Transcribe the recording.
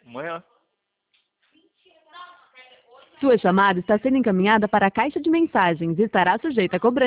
Amanhã. Sua chamada está sendo encaminhada para a caixa de mensagens e estará sujeita a cobrança.